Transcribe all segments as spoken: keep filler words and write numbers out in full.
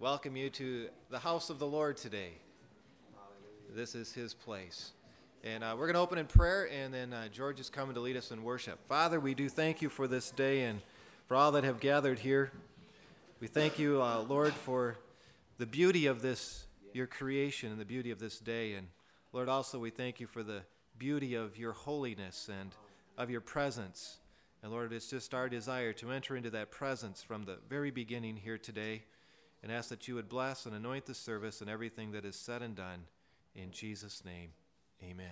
welcome you to the house of the Lord today. This is his place. And uh, we're going to open in prayer, and then uh, George is coming to lead us in worship. Father, we do thank you for this day and for all that have gathered here. We thank you, uh, Lord, for the beauty of this, your creation, and the beauty of this day. And Lord, also we thank you for the beauty of your holiness and of your presence. And Lord, it's just our desire to enter into that presence from the very beginning here today, and ask that you would bless and anoint the service and everything that is said and done. In Jesus' name, amen.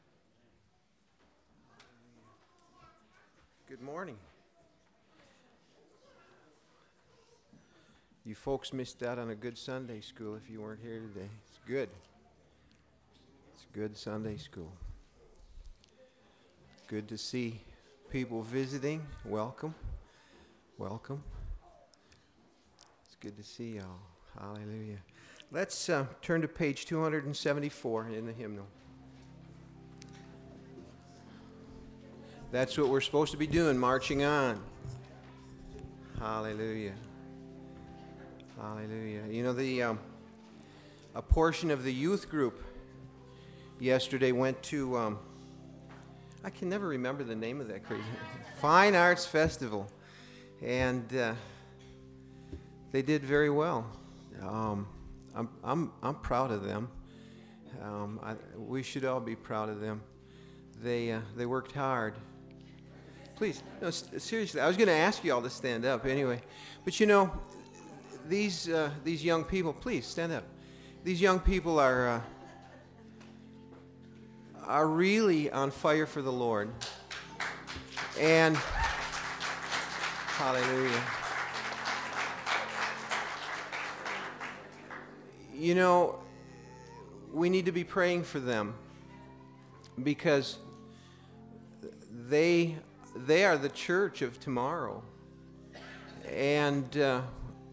Good morning. You folks missed out on a good Sunday school if you weren't here today. It's good. It's a good Sunday school. Good to see people visiting. Welcome. Welcome. It's good to see y'all. Hallelujah. Let's uh, turn to page two seventy-four in the hymnal. That's what we're supposed to be doing, marching on. Hallelujah. Hallelujah. You know, the um, a portion of the youth group yesterday went to, um, I can never remember the name of that crazy, Fine Arts Festival. And uh, they did very well. Um, I'm I'm I'm proud of them. Um, I, we should all be proud of them. They uh, they worked hard. Please, no, seriously. I was going to ask you all to stand up anyway, but you know, these uh, these young people. Please stand up. These young people are uh, are really on fire for the Lord, and hallelujah. You know, we need to be praying for them because they they are the church of tomorrow. And uh,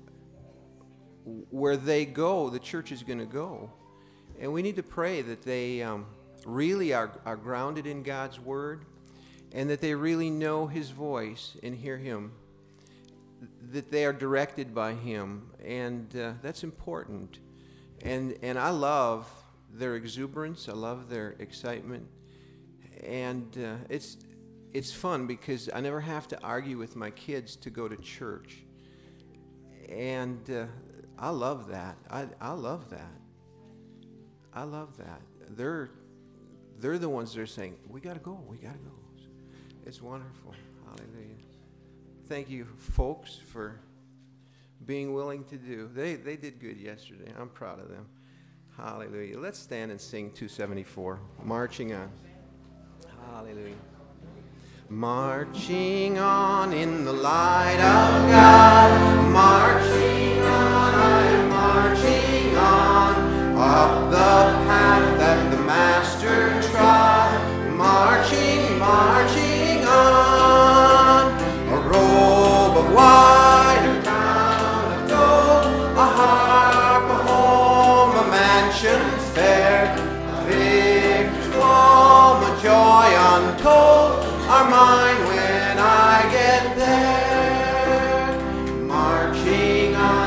where they go, the church is going to go. And we need to pray that they um, really are, are grounded in God's word, and that they really know his voice and hear him, that they are directed by him. And uh, that's important. And and I love their exuberance. I love their excitement, and uh, it's it's fun because I never have to argue with my kids to go to church, and uh, I love that. I I love that. I love that. They're they're the ones that are saying, "We got to go. We got to go." It's wonderful. Hallelujah. Thank you, folks, for being willing to do. They they did good yesterday. I'm proud of them. Hallelujah. Let's stand and sing two seventy-four. Marching on. Hallelujah. Marching on in the light of God. Marching on, I'm marching on. Up the path that the Master trod. Marching, marching on. A robe of white. Fair, a victor's home, a joy untold, are mine when I get there. Marching on.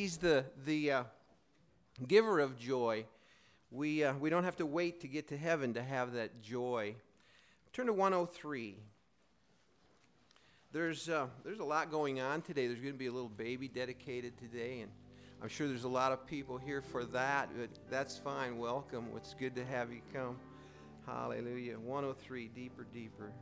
He's the the uh, giver of joy. We uh, we don't have to wait to get to heaven to have that joy. Turn to one oh three. There's uh, there's a lot going on today. There's going to be a little baby dedicated today, and I'm sure there's a lot of people here for that. But that's fine. Welcome. It's good to have you come. Hallelujah. one oh three. Deeper, deeper.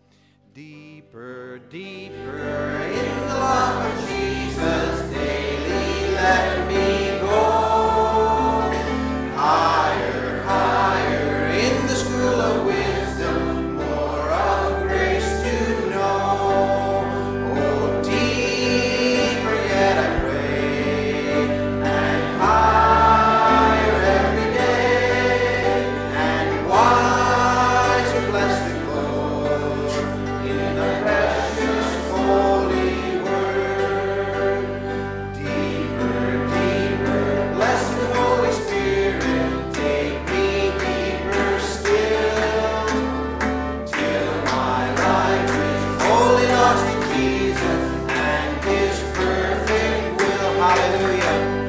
Deeper, deeper in the love of Jesus, daily let me go. Higher, higher in the school of wisdom, more of grace to know. Oh, deeper yet I pray, and higher every day, and wiser, blessed Lord, in the precious holy word. Deeper, deeper, blessed Holy Spirit, take me deeper still, till my life is wholly lost in Jesus and His perfect will. Hallelujah.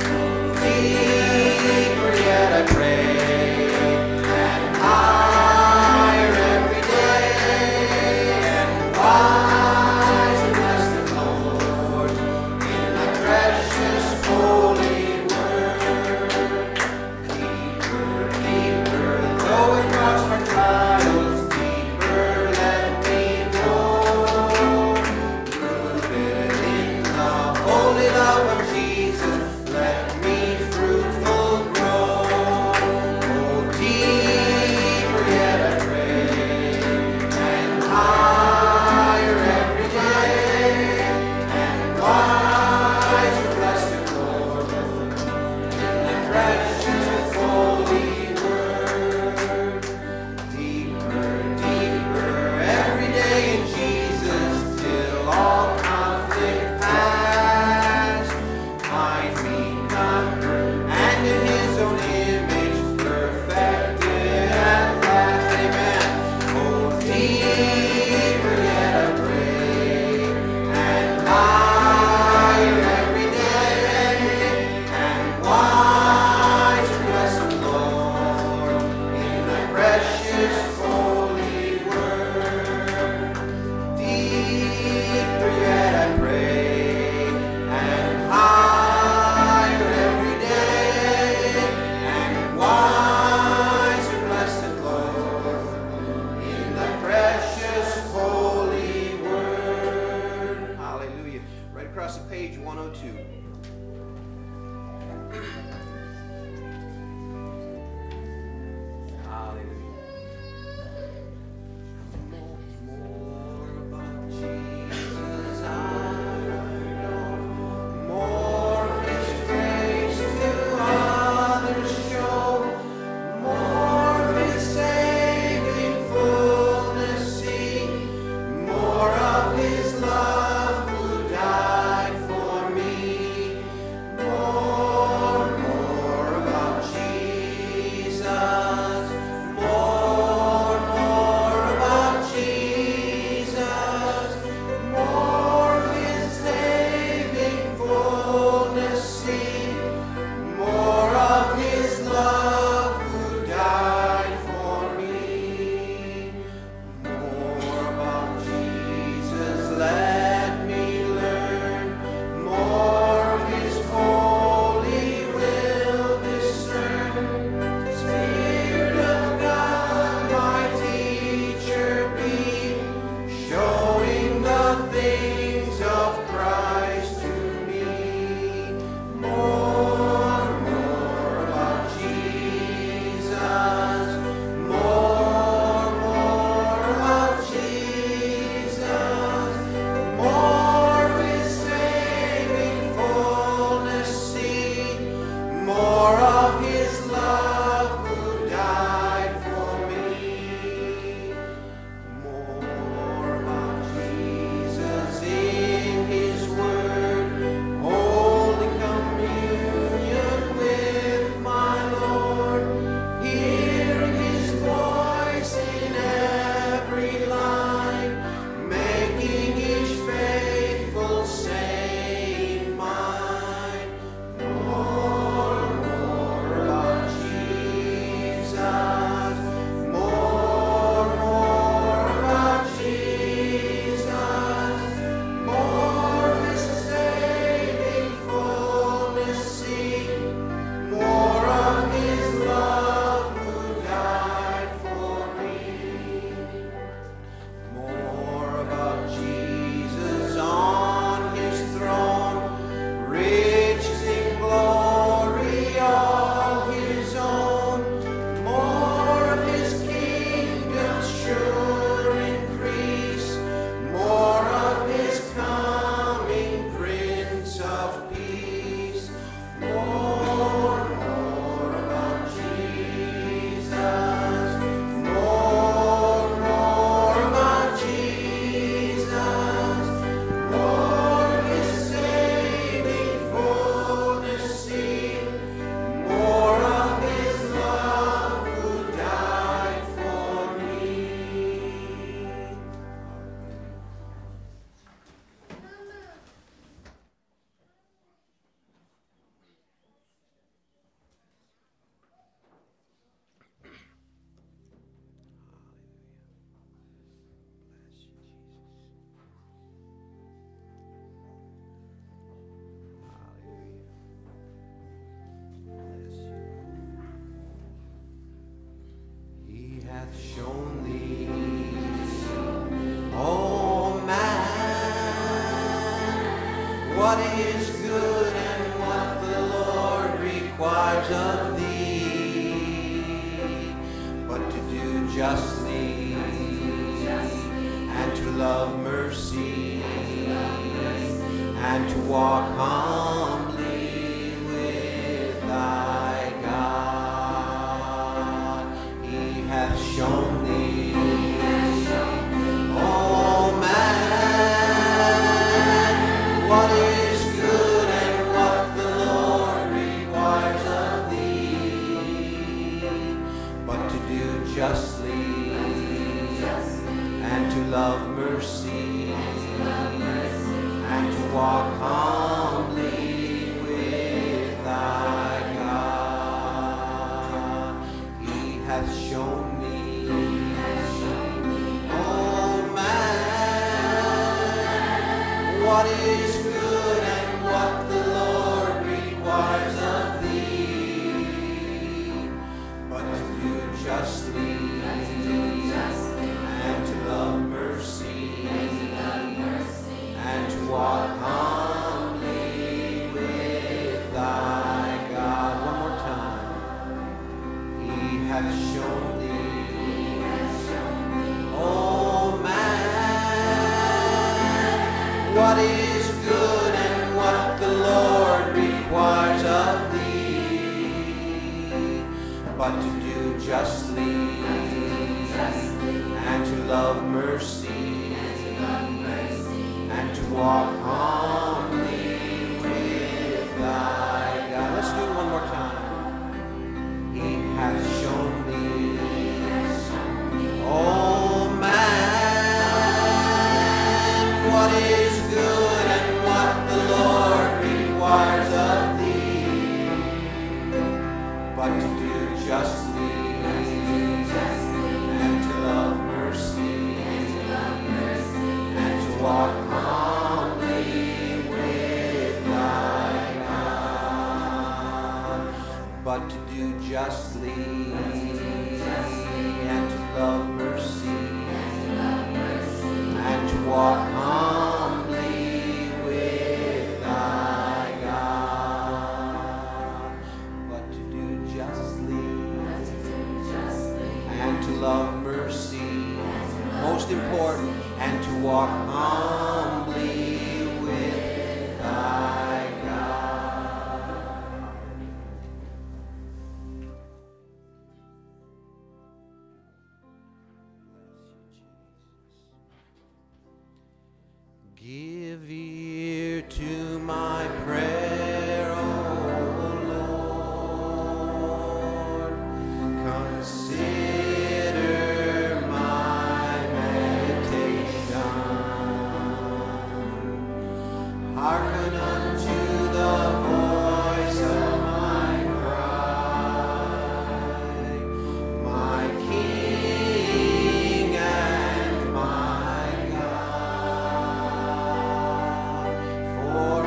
Deeper yet I pray, and higher every day, and wiser, blessed Lord, in the precious holy word. Deeper, deeper, though it cross my trials, deeper let me go. Rooted in the holy love of Jesus, let me fruitful grow. Oh, deeper yet I pray, and higher every day, and wiser, blessed Lord, in the precious holy word. Deeper, deeper, every day in Jesus, till all conflict past. Find me comfort, and in His own image, perfected at last. Amen. Oh, deeper yet I pray, and higher every day, and wiser, blessed Lord, in Thy precious holy word. Deeper yet I pray, and higher every day, and wiser, blessed Lord, in the precious holy word. Hallelujah. Right across the page, one oh two. Hallelujah. More about Jesus I know, more of His grace to others show, more of His saving fullness see, more of His love who died for me, more, more about Jesus, more, more about Jesus, more of His saving fullness see, more of His love who died for me, more about Jesus let me learn, more of His holy will discern. Spirit of God, my teacher be, showing the things of Christ to me. More, more about Jesus, more, more about Jesus, more of His saving fullness see, more of His love who died for me, more about Jesus in His word, holy communion with my Lord, hearing His voice in every line, making each faithful saying mine. shown thee. Oh man, what is good and what the Lord requires of thee, but to do justly and to love mercy and to walk humbly with thy God. He hath shown thee, oh man, what is good and what the Lord requires of thee, but to do justly and to love mercy and to walk humbly with thy God. He hath shown me, oh man, what is good and what the Lord requires of thee, but to do justly and to love mercy and to walk humbly with thy God. One more time. He hath shown thee, oh man, what is good and what the Lord requires of thee, but to do justly and to love mercy and to walk humbly with thy God. Let's do it one more time. He hath shown thee, oh man, what is good and what the Lord requires of thee, but to do justly and to love mercy and to walk humbly with thy God, but to do justly and to love mercy and to walk humbly with thy God, but to do justly and to love mercy, most important, and to walk humbly with thy God. Give ear to my prayer, O Lord. Consider my meditation. Hearken unto the voice of my cry, my King and my God. For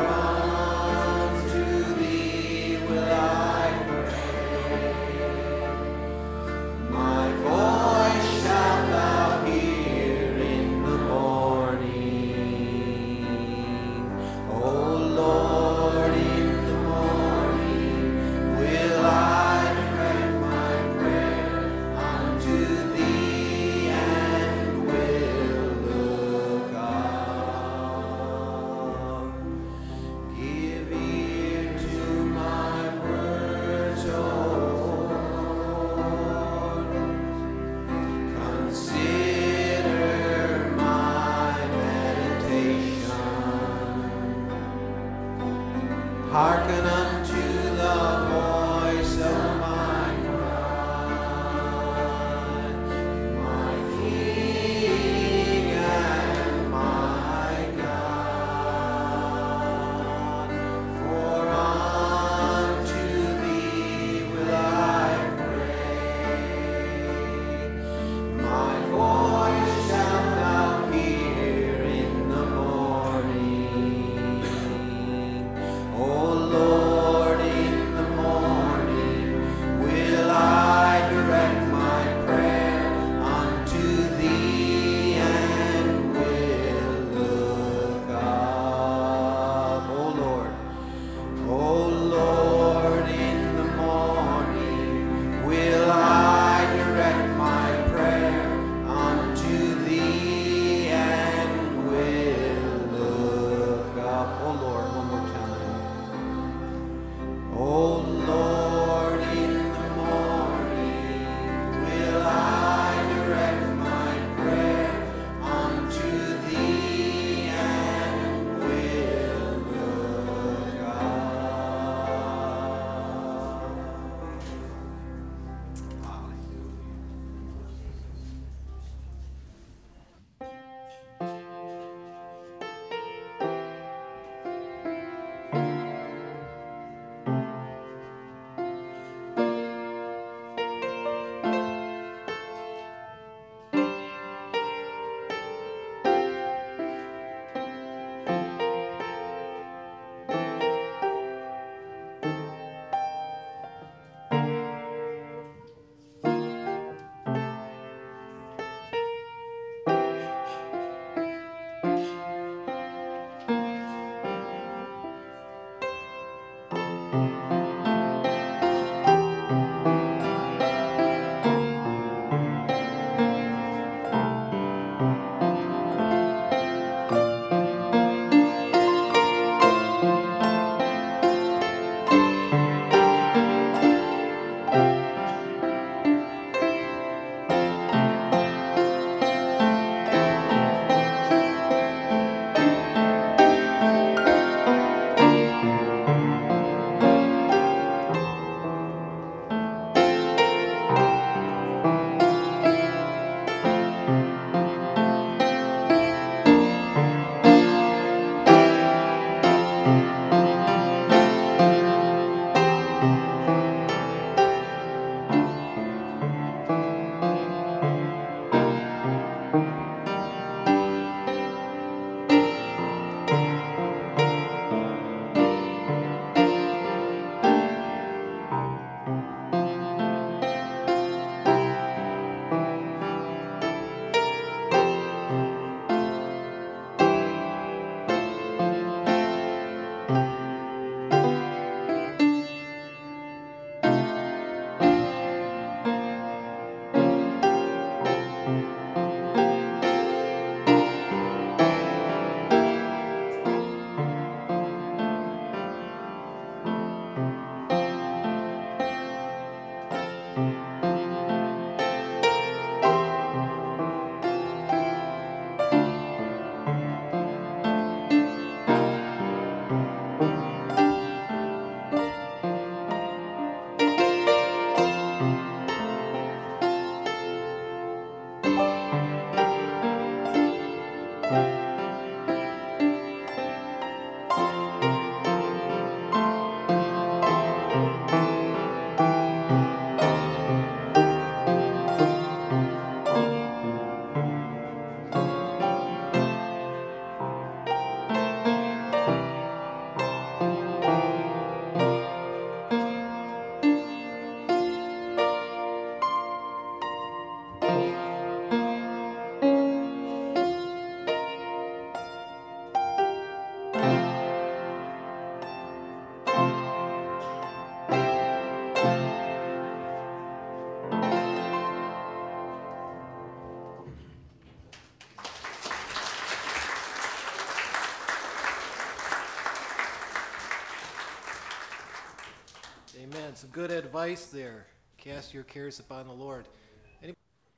Amen. Some good advice there. Cast your cares upon the Lord. Any-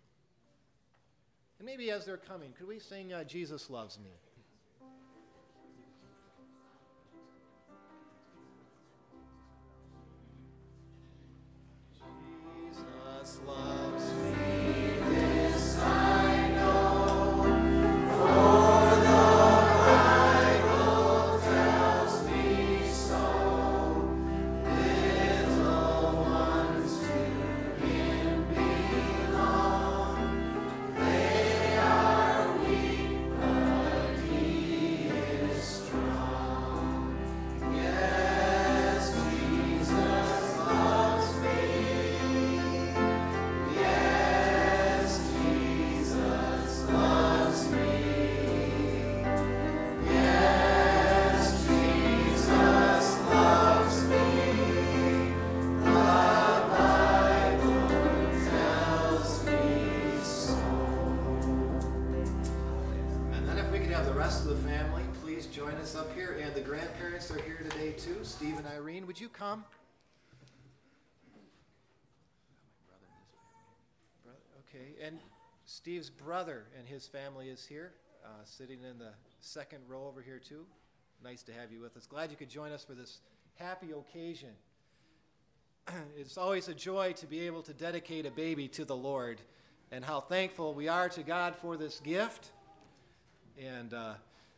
and maybe as they're coming, could we sing uh, Jesus Loves Me? Jesus loves me. This I know, for the Bible tells me so. Little ones to Him belong. They are weak, but He is strong. Yes, Jesus loves me. Yes, Jesus loves me. Yes, Jesus loves me. The Bible tells me so. And then if we could have the rest of the family, please join us up here. And the grandparents are here today too. Steve and Irene, would you come? Brother, okay, and Steve's brother and his family is here, uh, sitting in the second row over here too. Nice to have you with us. Glad you could join us for this happy occasion. It's always a joy to be able to dedicate a baby to the Lord, and how thankful we are to God for this gift. And uh,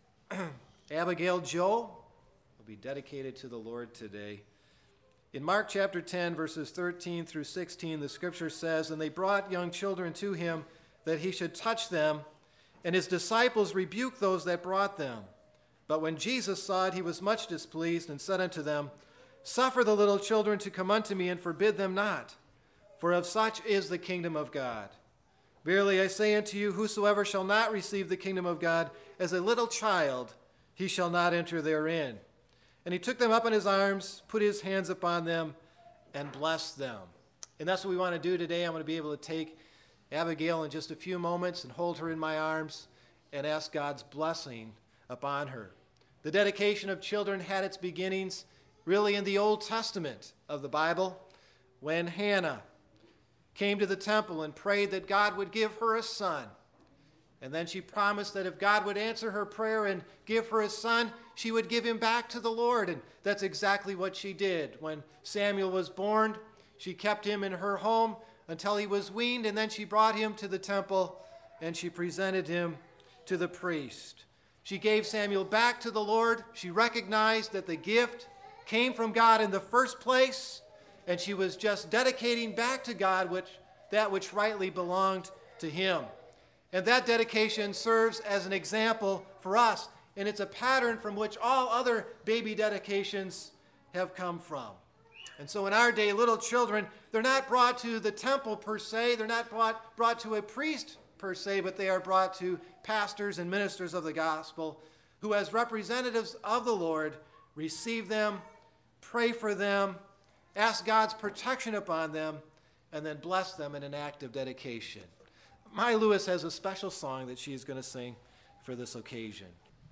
Abigail Joe will be dedicated to the Lord today. In Mark chapter ten, verses thirteen through sixteen, the scripture says, "And they brought young children to him, that he should touch them. And his disciples rebuked those that brought them. But when Jesus saw it, he was much displeased, and said unto them, Suffer the little children to come unto me, and forbid them not. For of such is the kingdom of God. Verily I say unto you, whosoever shall not receive the kingdom of God as a little child, he shall not enter therein. And he took them up in his arms, put his hands upon them, and blessed them." And that's what we want to do today. I'm going to be able to take Abigail in just a few moments and hold her in my arms and ask God's blessing upon her. The dedication of children had its beginnings really in the Old Testament of the Bible, when Hannah came to the temple and prayed that God would give her a son. And then she promised that if God would answer her prayer and give her a son, she would give him back to the Lord. And that's exactly what she did. When Samuel was born, she kept him in her home until he was weaned, and then she brought him to the temple and she presented him to the priest. She gave Samuel back to the Lord. She recognized that the gift came from God in the first place, and she was just dedicating back to God which, that which rightly belonged to him. And that dedication serves as an example for us, and it's a pattern from which all other baby dedications have come from. And so in our day, little children, they're not brought to the temple per se, they're not brought, brought to a priest per se, but they are brought to pastors and ministers of the gospel who, as representatives of the Lord, receive them, pray for them, ask God's protection upon them, and then bless them in an act of dedication. Mai Lewis has a special song that she is going to sing for this occasion.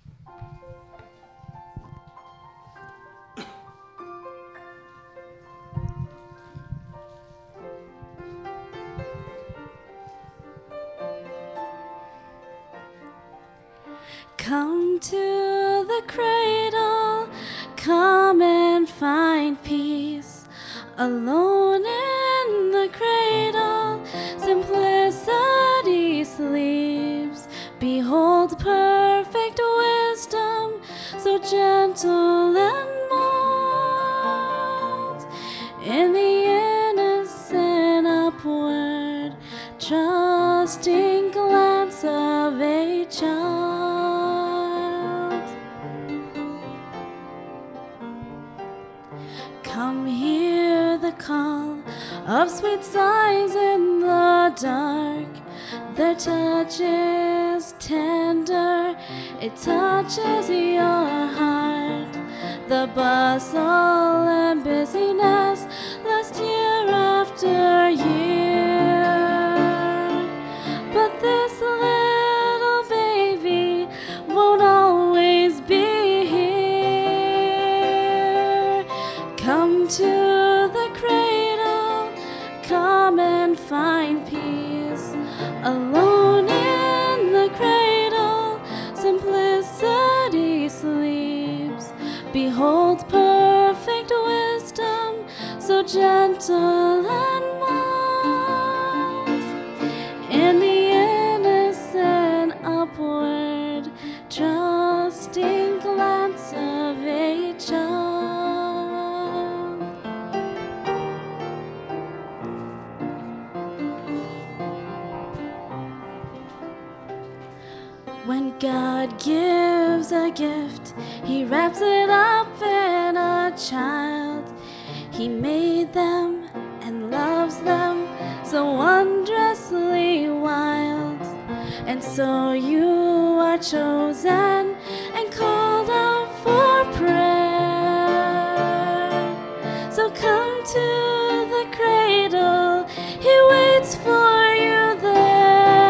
Come to the cradle, come and find peace. Alone in the cradle, simplicity sleeps. Behold perfect wisdom, so gentle and mild. In the innocent upward, trusting glance of a child. Come hear the call of sweet sighs in the dark. Their touch is tender, it touches your heart. The bustle and busyness last year after year. But this little baby won't always be here. Come to the crib. Alone in the cradle, simplicity sleeps. Behold perfect wisdom, so gentle and mild. In the innocent upward, trusting glance of a child. When God gives a gift, He wraps it up in a child. He made them and loves them so wondrously wild. And so you are chosen and called out for prayer. So come to the cradle, He waits for you there.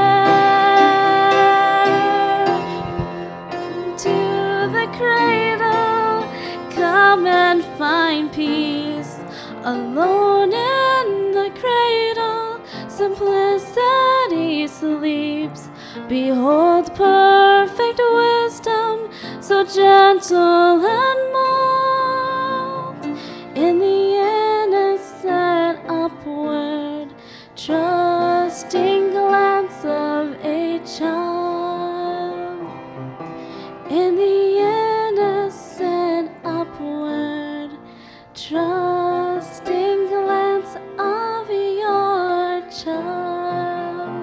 Cradle, come and find peace. Alone in the cradle, simplicity sleeps. Behold perfect wisdom, so gentle and mild. In the innocent upward, trusting glance of a child. In the innocent upward, trusting glance of your child.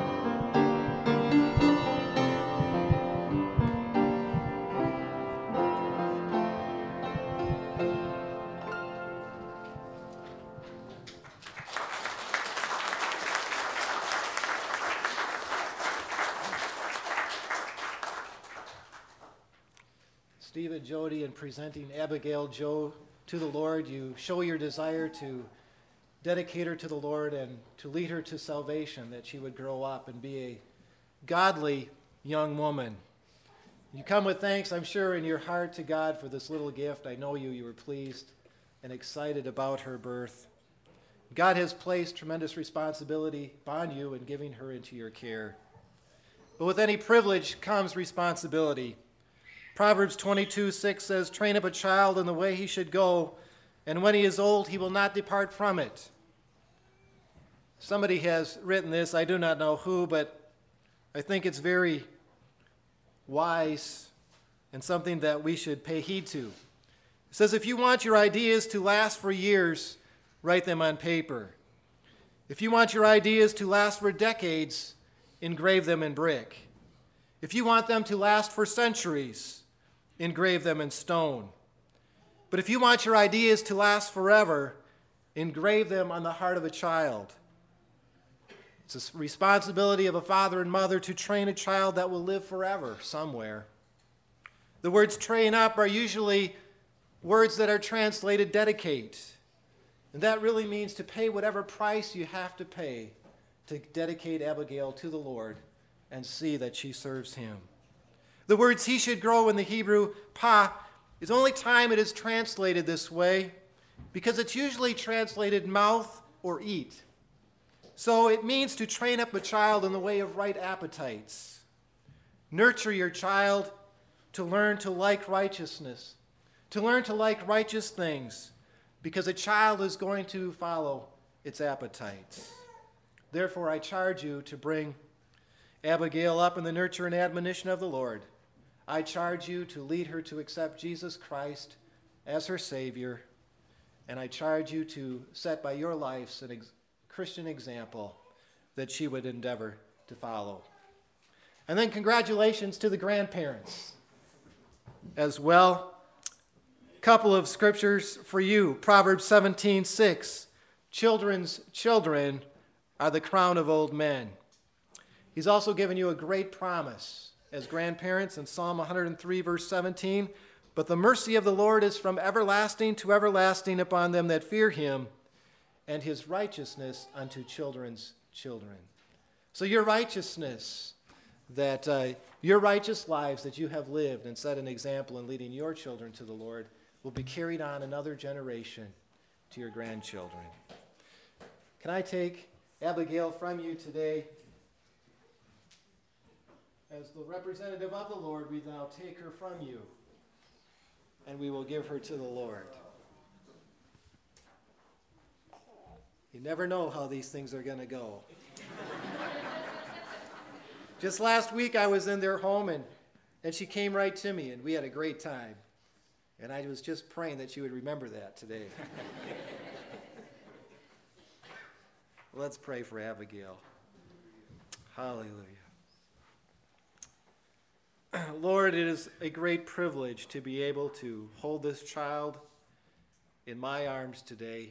Steve and Jody, in presenting Abigail Joe to the Lord, you show your desire to dedicate her to the Lord and to lead her to salvation, that she would grow up and be a godly young woman. You come with thanks, I'm sure, in your heart to God for this little gift. I know you, you were pleased and excited about her birth. God has placed tremendous responsibility upon you in giving her into your care. But with any privilege comes responsibility. Proverbs twenty-two six says, train up a child in the way he should go, and when he is old, he will not depart from it. Somebody has written this, I do not know who, but I think it's very wise and something that we should pay heed to. It says, if you want your ideas to last for years, write them on paper. If you want your ideas to last for decades, engrave them in brick. If you want them to last for centuries, engrave them in stone. But if you want your ideas to last forever, engrave them on the heart of a child. It's a responsibility of a father and mother to train a child that will live forever somewhere. The words train up are usually words that are translated dedicate. And that really means to pay whatever price you have to pay to dedicate Abigail to the Lord and see that she serves him. The words he should grow in the Hebrew, pa, is only time it is translated this way because it's usually translated mouth or eat. So it means to train up a child in the way of right appetites. Nurture your child to learn to like righteousness, to learn to like righteous things, because a child is going to follow its appetites. Therefore, I charge you to bring Abigail up in the nurture and admonition of the Lord. I charge you to lead her to accept Jesus Christ as her Savior, and I charge you to set by your lives an ex- Christian example that she would endeavor to follow. And then congratulations to the grandparents as well. A couple of scriptures for you. Proverbs seventeen six, children's children are the crown of old men. He's also given you a great promise as grandparents in Psalm one hundred three, verse seventeen. But the mercy of the Lord is from everlasting to everlasting upon them that fear him, and his righteousness unto children's children. So your righteousness, that uh, your righteous lives that you have lived and set an example in leading your children to the Lord, will be carried on another generation to your grandchildren. Can I take Abigail from you today as the representative of the Lord, we now take her from you, and we will give her to the Lord. You never know how these things are going to go. Just last week, I was in their home, and, and she came right to me, and we had a great time. And I was just praying that she would remember that today. Let's pray for Abigail. Hallelujah. Lord, it is a great privilege to be able to hold this child in my arms today,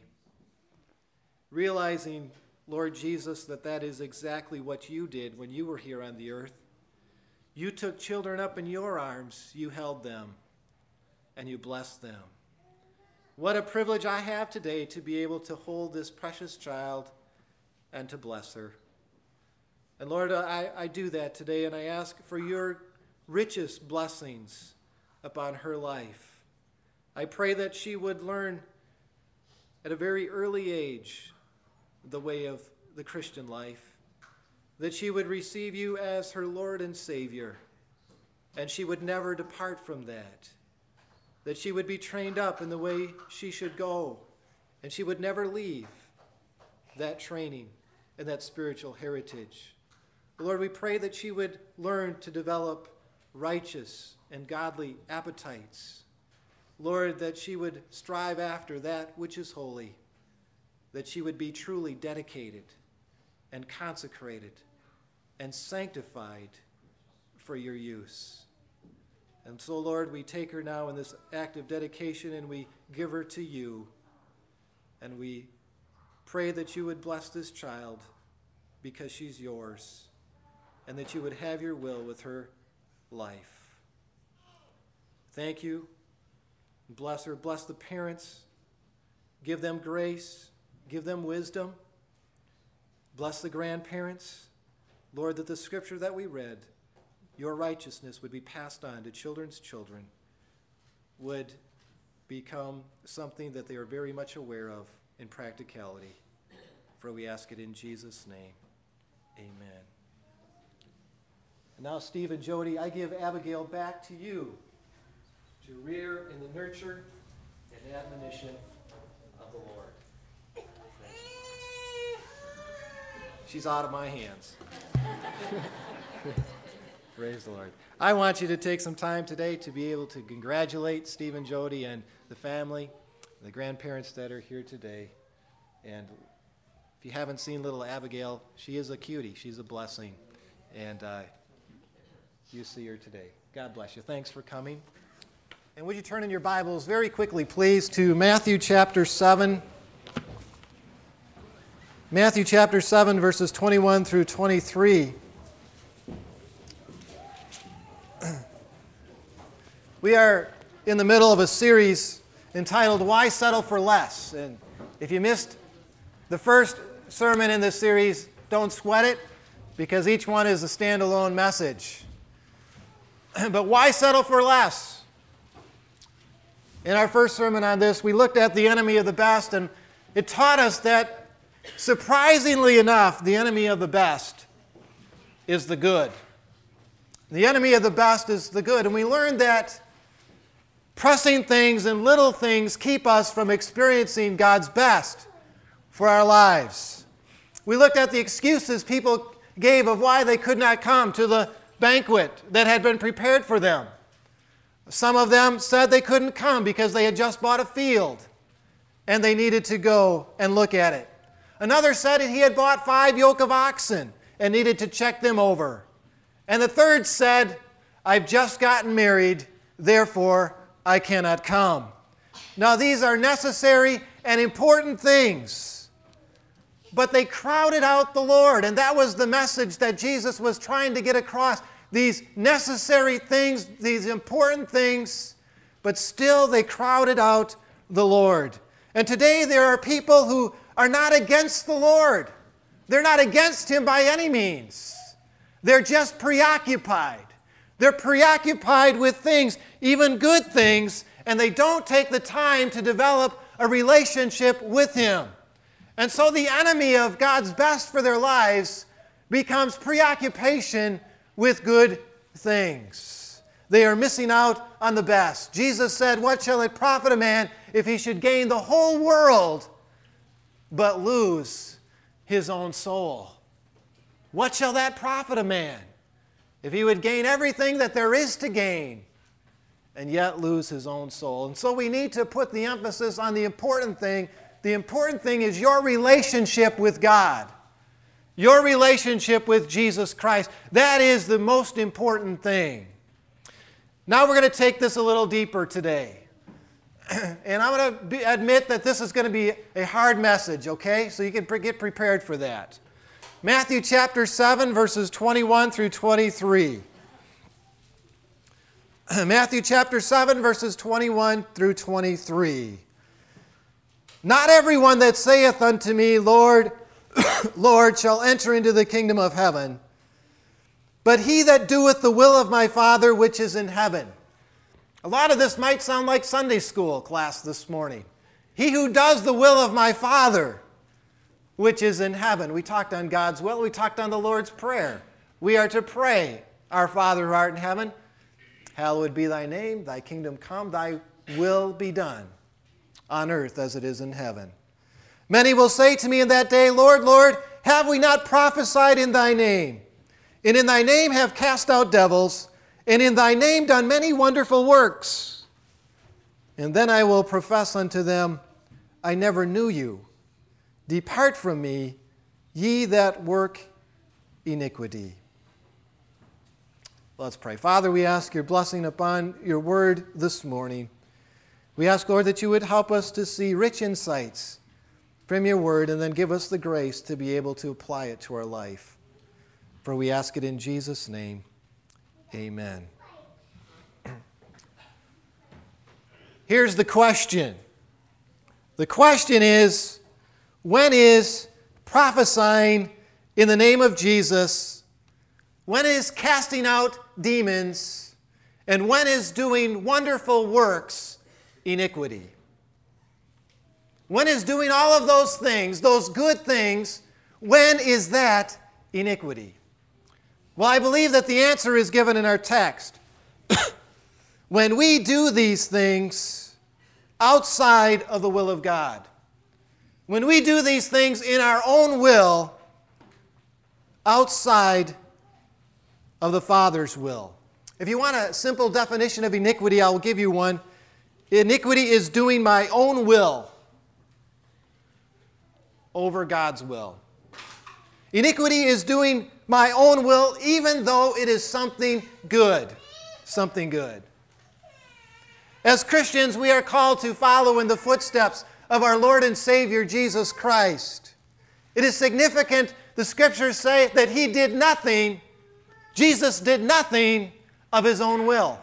realizing, Lord Jesus, that that is exactly what you did when you were here on the earth. You took children up in your arms, you held them, and you blessed them. What a privilege I have today to be able to hold this precious child and to bless her. And Lord, I, I do that today, and I ask for your richest blessings upon her life. I pray that she would learn at a very early age the way of the Christian life, that she would receive you as her Lord and Savior, and she would never depart from that, that she would be trained up in the way she should go, and she would never leave that training and that spiritual heritage. Lord, we pray that she would learn to develop righteous and godly appetites. Lord, that she would strive after that which is holy, that she would be truly dedicated and consecrated and sanctified for your use. And so, Lord, we take her now in this act of dedication and we give her to you. And we pray that you would bless this child because she's yours, and that you would have your will with her life. Thank you. Bless her. Bless the parents. Give them grace. Give them wisdom. Bless the grandparents. Lord, that the scripture that we read, your righteousness would be passed on to children's children, would become something that they are very much aware of in practicality. For we ask it in Jesus' name. Amen. And now, Steve and Jody, I give Abigail back to you to rear in the nurture and admonition of the Lord. She's out of my hands. Praise the Lord. I want you to take some time today to be able to congratulate Steve and Jody and the family, the grandparents that are here today. And if you haven't seen little Abigail, she is a cutie. She's a blessing. And uh, you see her today. God bless you. Thanks for coming. And would you turn in your Bibles very quickly, please, to Matthew chapter seven. Matthew chapter seven, verses twenty-one through twenty-three. We are in the middle of a series entitled, Why Settle for Less? And if you missed the first sermon in this series, don't sweat it, because each one is a standalone message. But why settle for less? In our first sermon on this, we looked at the enemy of the best, and it taught us that, surprisingly enough, the enemy of the best is the good. The enemy of the best is the good. And we learned that pressing things and little things keep us from experiencing God's best for our lives. We looked at the excuses people gave of why they could not come to the banquet that had been prepared for them. Some of them said they couldn't come because they had just bought a field and they needed to go and look at it. Another said he had bought five yoke of oxen and needed to check them over. And the third said, I've just gotten married, therefore I cannot come. Now these are necessary and important things, but they crowded out the Lord, and that was the message that Jesus was trying to get across. These necessary things, these important things, but still they crowded out the Lord. And today there are people who are not against the Lord. They're not against Him by any means. They're just preoccupied. They're preoccupied with things, even good things, and they don't take the time to develop a relationship with Him. And so the enemy of God's best for their lives becomes preoccupation with good things. They are missing out on the best. Jesus said, "What shall it profit a man if he should gain the whole world but lose his own soul?" What shall that profit a man if he would gain everything that there is to gain and yet lose his own soul? And so we need to put the emphasis on the important thing. The important thing is your relationship with God. Your relationship with Jesus Christ. That is the most important thing. Now we're going to take this a little deeper today. And I'm going to be, admit that this is going to be a hard message, okay? So you can pre- get prepared for that. Matthew chapter seven, verses twenty-one through twenty-three. Matthew chapter seven, verses twenty-one through twenty-three. "Not everyone that saith unto me, Lord, Lord, shall enter into the kingdom of heaven, but he that doeth the will of my Father which is in heaven." A lot of this might sound like Sunday school class this morning. He who does the will of my Father which is in heaven. We talked on God's will. We talked on the Lord's Prayer. We are to pray, "Our Father who art in heaven, hallowed be thy name, thy kingdom come, thy will be done on earth as it is in heaven. Many will say to me in that day, Lord, Lord, have we not prophesied in thy name? And in thy name have cast out devils, and in thy name done many wonderful works. And then I will profess unto them, I never knew you. Depart from me, ye that work iniquity." Let's pray. Father, we ask your blessing upon your word this morning. We ask, Lord, that you would help us to see rich insights from your word and then give us the grace to be able to apply it to our life. For we ask it in Jesus' name. Amen. Here's the question. The question is, when is prophesying in the name of Jesus, when is casting out demons, and when is doing wonderful works iniquity? When is doing all of those things, those good things, when is that iniquity? Well, I believe that the answer is given in our text. When we do these things outside of the will of God. When we do these things in our own will, outside of the Father's will. If you want a simple definition of iniquity, I'll give you one. Iniquity is doing my own will over God's will. Iniquity is doing my own will even though it is something good. Something good. As Christians, we are called to follow in the footsteps of our Lord and Savior, Jesus Christ. It is significant, the Scriptures say, that He did nothing, Jesus did nothing of His own will.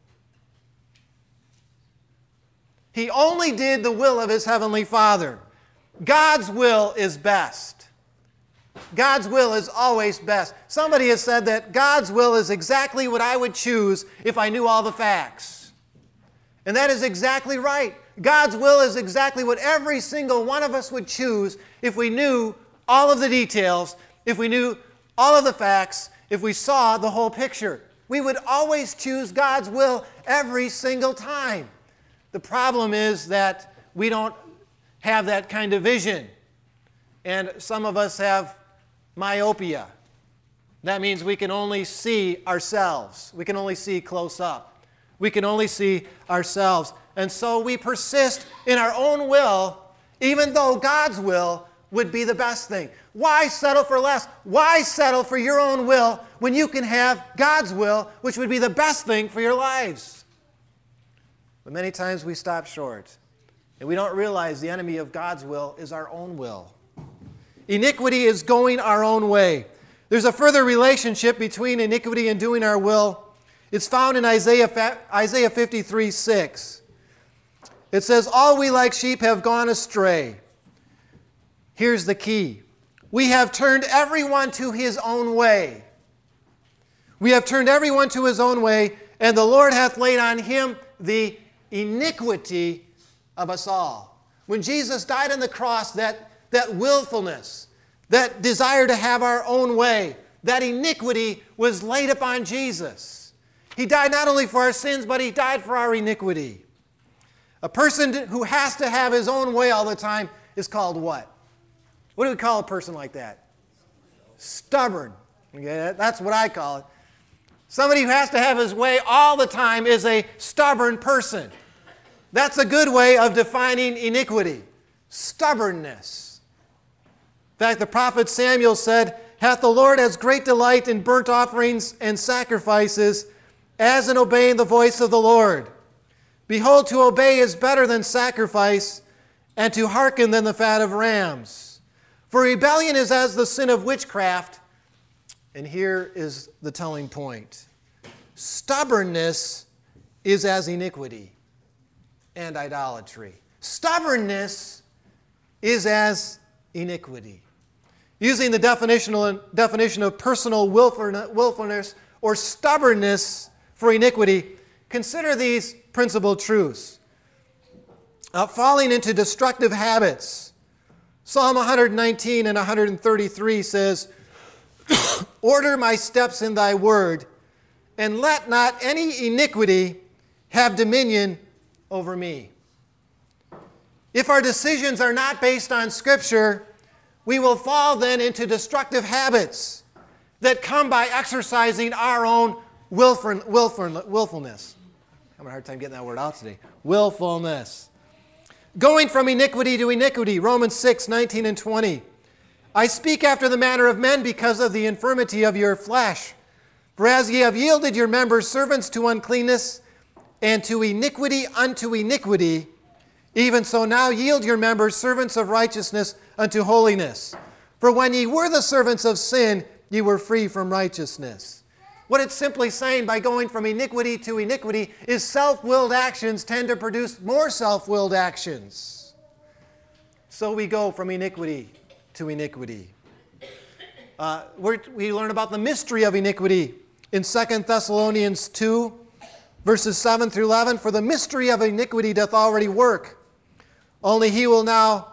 He only did the will of His Heavenly Father. God's will is best. God's will is always best. Somebody has said that God's will is exactly what I would choose if I knew all the facts. And that is exactly right. God's will is exactly what every single one of us would choose if we knew all of the details, if we knew all of the facts, if we saw the whole picture. We would always choose God's will every single time. The problem is that we don't have that kind of vision. And some of us have myopia. That means we can only see ourselves. We can only see close up. We can only see ourselves. And so we persist in our own will, even though God's will would be the best thing. Why settle for less? Why settle for your own will when you can have God's will, which would be the best thing for your lives? But many times we stop short, and we don't realize the enemy of God's will is our own will. Iniquity is going our own way. There's a further relationship between iniquity and doing our will. It's found in Isaiah, Isaiah fifty-three six. It says, all we like sheep have gone astray. Here's the key. We have turned everyone to his own way. We have turned everyone to his own way, and the Lord hath laid on him the iniquity of us all. When Jesus died on the cross, that, that willfulness, that desire to have our own way, that iniquity was laid upon Jesus. He died not only for our sins, but he died for our iniquity. A person who has to have his own way all the time is called what? What do we call a person like that? Stubborn. Okay, that's what I call it. Somebody who has to have his way all the time is a stubborn person. That's a good way of defining iniquity. Stubbornness. In fact, the prophet Samuel said, "Hath the Lord as great delight in burnt offerings and sacrifices as in obeying the voice of the Lord. Behold, to obey is better than sacrifice, and to hearken than the fat of rams. For rebellion is as the sin of witchcraft." And here is the telling point. Stubbornness is as iniquity and idolatry. Stubbornness is as iniquity. Using the definitional definition of personal willfulness or stubbornness for iniquity, consider these principal truths. Uh, falling into destructive habits. Psalm one nineteen and one thirty-three says, "Order my steps in thy word, and let not any iniquity have dominion over me." If our decisions are not based on Scripture, we will fall then into destructive habits that come by exercising our own willful, willful, willfulness. I'm having a hard time getting that word out today. Willfulness. Going from iniquity to iniquity, Romans six, nineteen and twenty. "I speak after the manner of men because of the infirmity of your flesh. For as ye have yielded your members servants to uncleanness, and to iniquity unto iniquity, even so now yield your members servants of righteousness unto holiness. For when ye were the servants of sin, ye were free from righteousness." What it's simply saying by going from iniquity to iniquity is self-willed actions tend to produce more self-willed actions. So we go from iniquity to iniquity. Uh, we're, we learn about the mystery of iniquity in Second Thessalonians two, verses seven through eleven. "For the mystery of iniquity doth already work. Only he will now,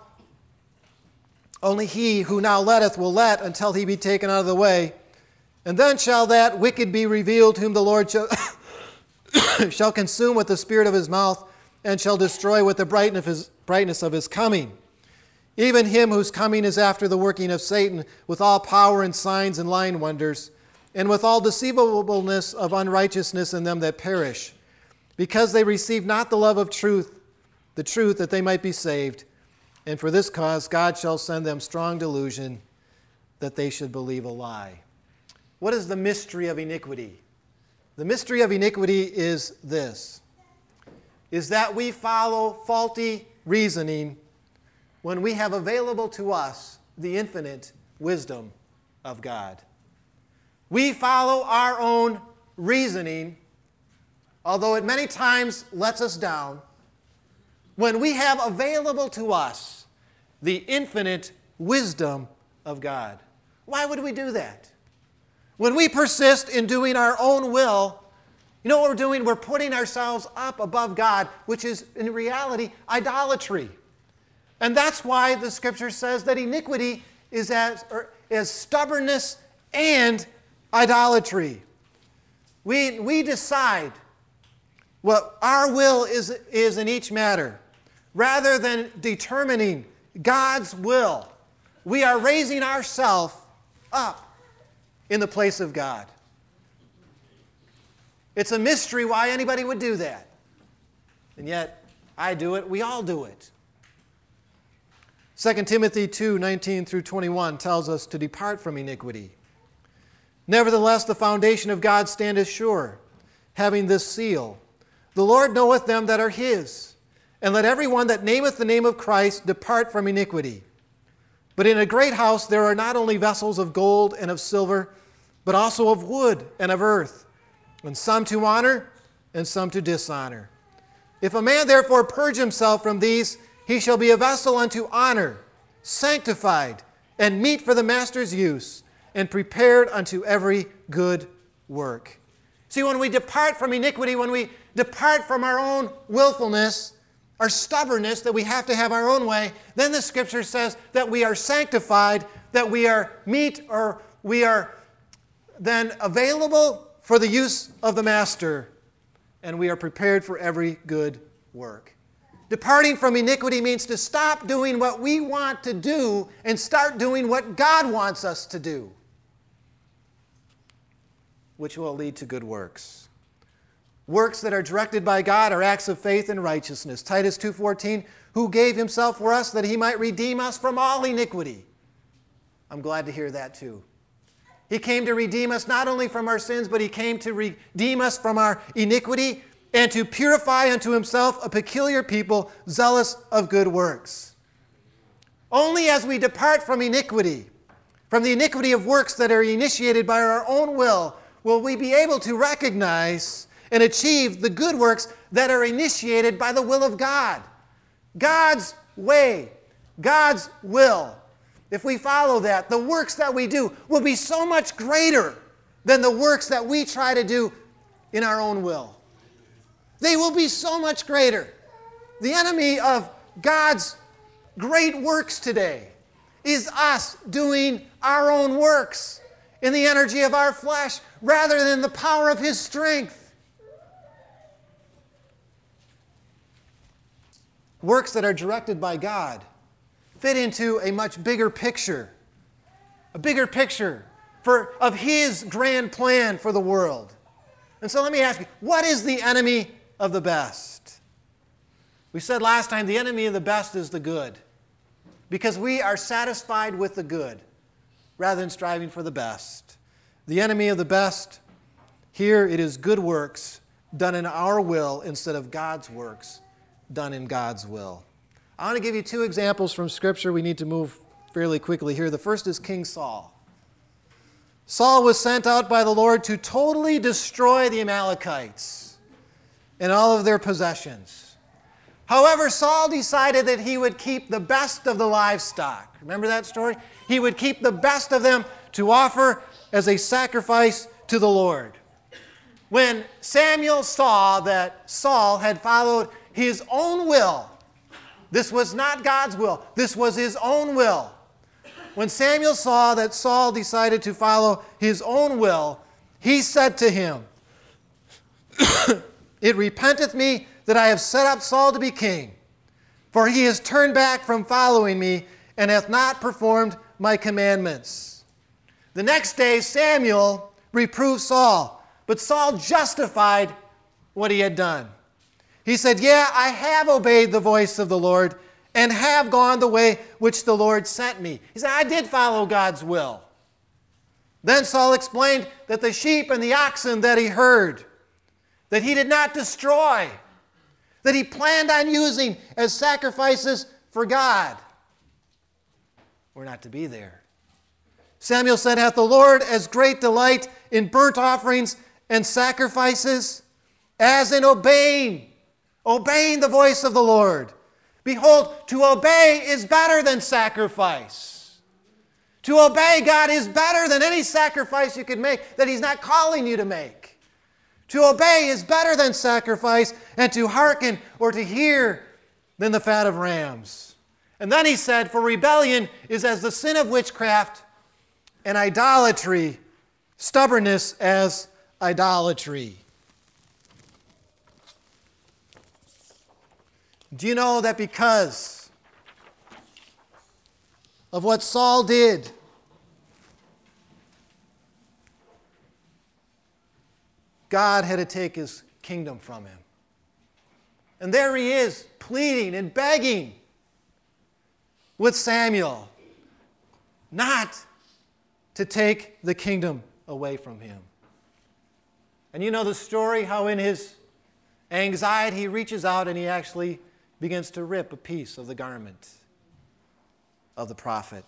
only he who now letteth will let until he be taken out of the way. And then shall that wicked be revealed, whom the Lord shall, shall consume with the spirit of his mouth, and shall destroy with the brightness of his, brightness of his coming. Even him whose coming is after the working of Satan, with all power and signs and lying wonders, and with all deceivableness of unrighteousness in them that perish, because they receive not the love of truth, the truth that they might be saved. And for this cause God shall send them strong delusion, that they should believe a lie." What is the mystery of iniquity? The mystery of iniquity is this, is that we follow faulty reasoning when we have available to us the infinite wisdom of God. We follow our own reasoning, although it many times lets us down, when we have available to us the infinite wisdom of God. Why would we do that? When we persist in doing our own will, you know what we're doing? We're putting ourselves up above God, which is in reality idolatry. And that's why the Scripture says that iniquity is as, or, as stubbornness and idolatry. We, we decide what our will is, is in each matter. Rather than determining God's will, we are raising ourselves up in the place of God. It's a mystery why anybody would do that. And yet, I do it, we all do it. Second Timothy two, nineteen through twenty-one tells us to depart from iniquity. "Nevertheless, the foundation of God standeth sure, having this seal, The Lord knoweth them that are his. And let every one that nameth the name of Christ depart from iniquity. But in a great house there are not only vessels of gold and of silver, but also of wood and of earth, and some to honor and some to dishonor. If a man therefore purge himself from these, he shall be a vessel unto honor, sanctified, and meet for the master's use, and prepared unto every good work." See, when we depart from iniquity, when we depart from our own willfulness, our stubbornness, that we have to have our own way, then the Scripture says that we are sanctified, that we are meet, or we are then available for the use of the master, and we are prepared for every good work. Departing from iniquity means to stop doing what we want to do and start doing what God wants us to do, which will lead to good works. Works that are directed by God are acts of faith and righteousness. Titus two fourteen, who gave himself for us that he might redeem us from all iniquity. I'm glad to hear that too. He came to redeem us not only from our sins, but he came to redeem us from our iniquity and to purify unto himself a peculiar people zealous of good works. Only as we depart from iniquity, from the iniquity of works that are initiated by our own will, will we be able to recognize and achieve the good works that are initiated by the will of God. God's way, God's will. If we follow that, the works that we do will be so much greater than the works that we try to do in our own will. They will be so much greater. The enemy of God's great works today is us doing our own works in the energy of our flesh rather than the power of his strength. Works that are directed by God fit into a much bigger picture, a bigger picture for, of his grand plan for the world. And so let me ask you, what is the enemy of the best? We said last time the enemy of the best is the good, because we are satisfied with the good rather than striving for the best. The enemy of the best, here it is good works done in our will instead of God's works done in God's will. I want to give you two examples from Scripture. We need to move fairly quickly here. The first is King Saul. Saul was sent out by the Lord to totally destroy the Amalekites and all of their possessions. However, Saul decided that he would keep the best of the livestock. Remember that story? He would keep the best of them to offer as a sacrifice to the Lord. When Samuel saw that Saul had followed his own will, this was not God's will. This was his own will. When Samuel saw that Saul decided to follow his own will, he said to him, "It repenteth me that I have set up Saul to be king, for he has turned back from following me and hath not performed my commandments." The next day Samuel reproved Saul, but Saul justified what he had done. He said, "Yeah, I have obeyed the voice of the Lord and have gone the way which the Lord sent me." He said, "I did follow God's will." Then Saul explained that the sheep and the oxen that he heard, that he did not destroy, that he planned on using as sacrifices for God, were not to be there. Samuel said, "Hath the Lord as great delight in burnt offerings and sacrifices as in obeying Obeying the voice of the Lord? Behold, to obey is better than sacrifice." To obey God is better than any sacrifice you could make that he's not calling you to make. To obey is better than sacrifice, and to hearken or to hear than the fat of rams. And then he said, "For rebellion is as the sin of witchcraft, and idolatry, stubbornness as idolatry." Do you know that because of what Saul did, God had to take his kingdom from him? And there he is, pleading and begging with Samuel not to take the kingdom away from him. And you know the story, how in his anxiety he reaches out and he actually begins to rip a piece of the garment of the prophet.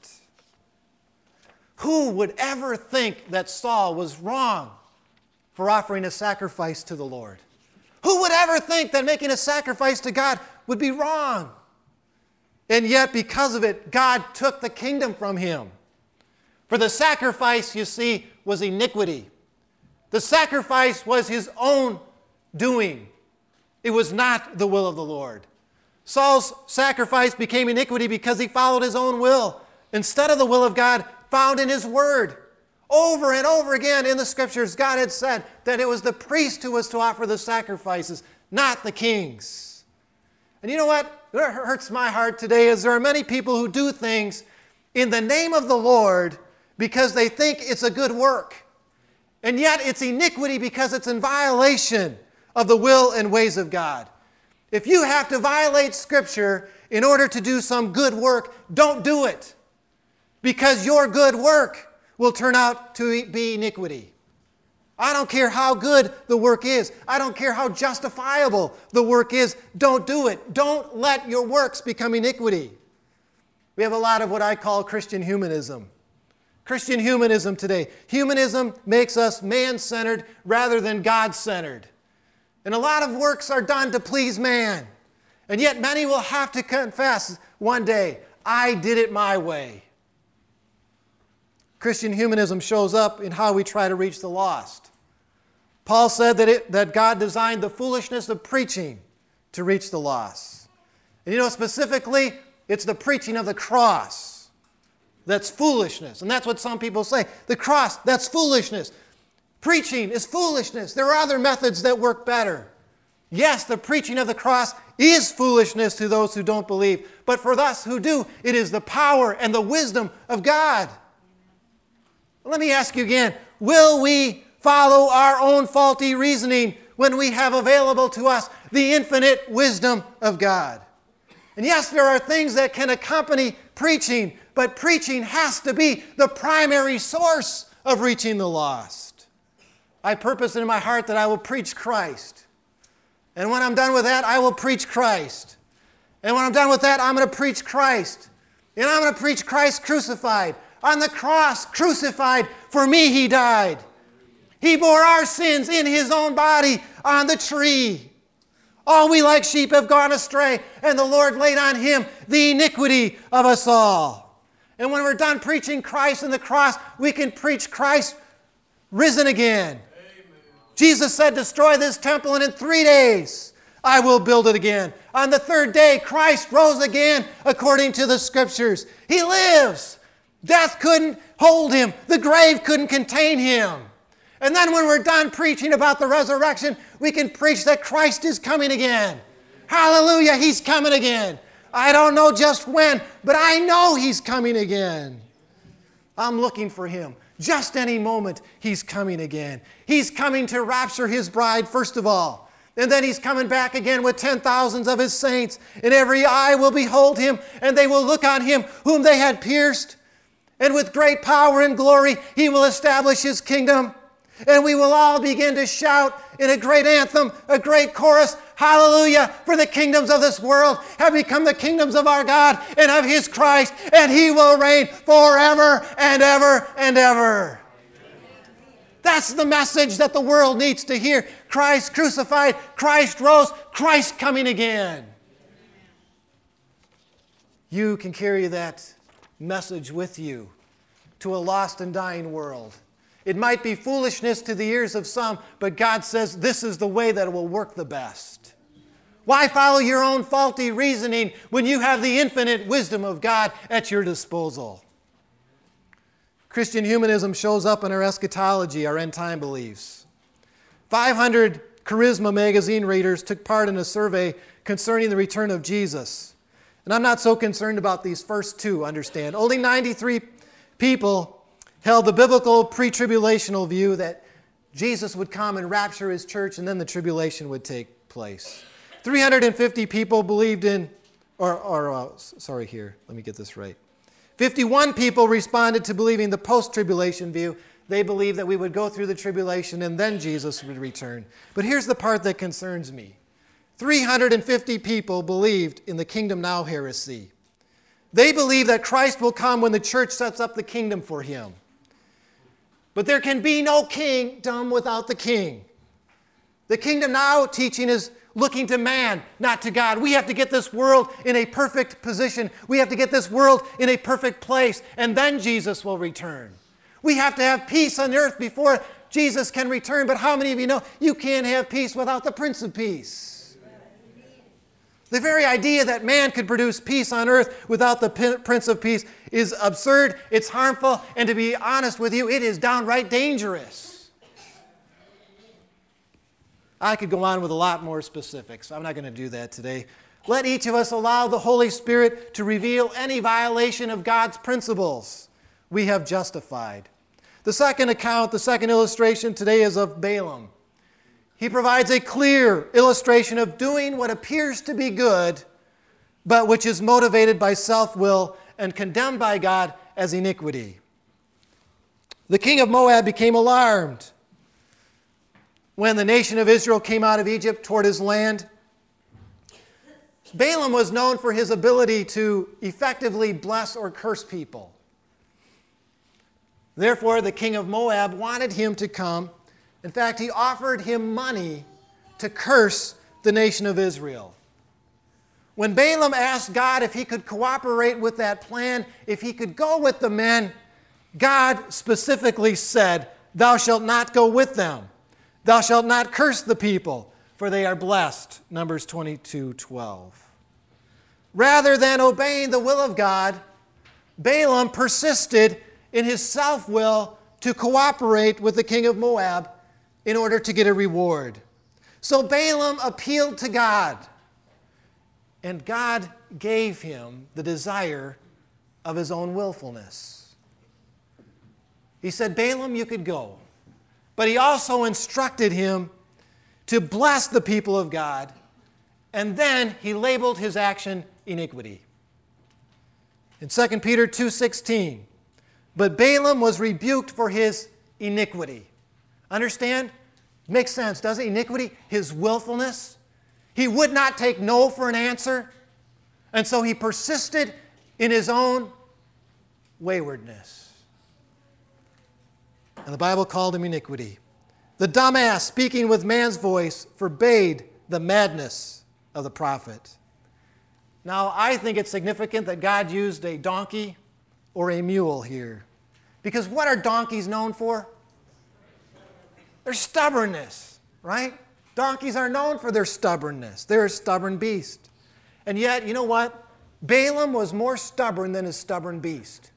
Who would ever think that Saul was wrong for offering a sacrifice to the Lord? Who would ever think that making a sacrifice to God would be wrong? And yet, because of it, God took the kingdom from him. For the sacrifice, you see, was iniquity. The sacrifice was his own doing. It was not the will of the Lord. Saul's sacrifice became iniquity because he followed his own will instead of the will of God found in his word. Over and over again in the Scriptures, God had said that it was the priest who was to offer the sacrifices, not the kings. And you know what? What hurts my heart today is there are many people who do things in the name of the Lord because they think it's a good work. And yet it's iniquity because it's in violation of the will and ways of God. If you have to violate Scripture in order to do some good work, don't do it. Because your good work will turn out to be iniquity. I don't care how good the work is. I don't care how justifiable the work is. Don't do it. Don't let your works become iniquity. We have a lot of what I call Christian humanism. Christian humanism today. Humanism makes us man-centered rather than God-centered. And a lot of works are done to please man. And yet many will have to confess one day, I did it my way. Christian humanism shows up in how we try to reach the lost. Paul said that, it, that God designed the foolishness of preaching to reach the lost. And you know, specifically, it's the preaching of the cross that's foolishness. And that's what some people say. The cross, that's foolishness. Preaching is foolishness. There are other methods that work better. Yes, the preaching of the cross is foolishness to those who don't believe. But for us who do, it is the power and the wisdom of God. Let me ask you again, will we follow our own faulty reasoning when we have available to us the infinite wisdom of God? And yes, there are things that can accompany preaching, but preaching has to be the primary source of reaching the lost. I purpose in my heart that I will preach Christ. And when I'm done with that, I will preach Christ. And when I'm done with that, I'm going to preach Christ. And I'm going to preach Christ crucified. On the cross, crucified, for me he died. He bore our sins in his own body on the tree. All we like sheep have gone astray, and the Lord laid on him the iniquity of us all. And when we're done preaching Christ and the cross, we can preach Christ risen again. Amen. Jesus said, destroy this temple, and in three days I will build it again. On the third day, Christ rose again according to the Scriptures. He lives. Death couldn't hold him. The grave couldn't contain him. And then when we're done preaching about the resurrection, we can preach that Christ is coming again. Hallelujah, he's coming again. I don't know just when, but I know he's coming again. I'm looking for him. Just any moment, he's coming again. He's coming to rapture his bride, first of all. And then he's coming back again with ten thousands of his saints. And every eye will behold him, and they will look on him whom they had pierced. And with great power and glory, he will establish his kingdom. And we will all begin to shout in a great anthem, a great chorus, hallelujah, for the kingdoms of this world have become the kingdoms of our God and of his Christ, and he will reign forever and ever and ever. That's the message that the world needs to hear. Christ crucified, Christ rose, Christ coming again. You can carry that message with you to a lost and dying world. It might be foolishness to the ears of some, but God says this is the way that it will work the best. Why follow your own faulty reasoning when you have the infinite wisdom of God at your disposal? Christian humanism shows up in our eschatology, our end time beliefs. five hundred Charisma magazine readers took part in a survey concerning the return of Jesus. And I'm not so concerned about these first two, understand. Only ninety-three people held the biblical pre-tribulational view that Jesus would come and rapture his church and then the tribulation would take place. three hundred fifty people believed in, or, or uh, sorry here, let me get this right. fifty-one people responded to believing the post-tribulation view. They believed that we would go through the tribulation and then Jesus would return. But here's the part that concerns me. three hundred fifty people believed in the Kingdom Now heresy. They believe that Christ will come when the church sets up the kingdom for him. But there can be no kingdom without the king. The Kingdom Now teaching is looking to man, not to God. We have to get this world in a perfect position. We have to get this world in a perfect place, and then Jesus will return. We have to have peace on earth before Jesus can return. But how many of you know you can't have peace without the Prince of Peace? The very idea that man could produce peace on earth without the Prince of Peace is absurd, it's harmful, and to be honest with you, it is downright dangerous. I could go on with a lot more specifics. I'm not going to do that today. Let each of us allow the Holy Spirit to reveal any violation of God's principles we have justified. The second account, the second illustration today is of Balaam. He provides a clear illustration of doing what appears to be good, but which is motivated by self-will and condemned by God as iniquity. The king of Moab became alarmed when the nation of Israel came out of Egypt toward his land. Balaam was known for his ability to effectively bless or curse people. Therefore, the king of Moab wanted him to come. In fact, he offered him money to curse the nation of Israel. When Balaam asked God if he could cooperate with that plan, if he could go with the men, God specifically said, "Thou shalt not go with them. Thou shalt not curse the people, for they are blessed." Numbers twenty-two twelve. Rather than obeying the will of God, Balaam persisted in his self-will to cooperate with the king of Moab in order to get a reward. So Balaam appealed to God, and God gave him the desire of his own willfulness. He said, "Balaam, you could go." But he also instructed him to bless the people of God, and then he labeled his action iniquity. In Second Peter two sixteen, "But Balaam was rebuked for his iniquity." Understand? Makes sense, doesn't it? Iniquity, his willfulness. He would not take no for an answer, and so he persisted in his own waywardness. And the Bible called him iniquity. The dumbass, speaking with man's voice, forbade the madness of the prophet. Now, I think it's significant that God used a donkey or a mule here. Because what are donkeys known for? Their stubbornness, right? Donkeys are known for their stubbornness. They're a stubborn beast. And yet, you know what? Balaam was more stubborn than his stubborn beast.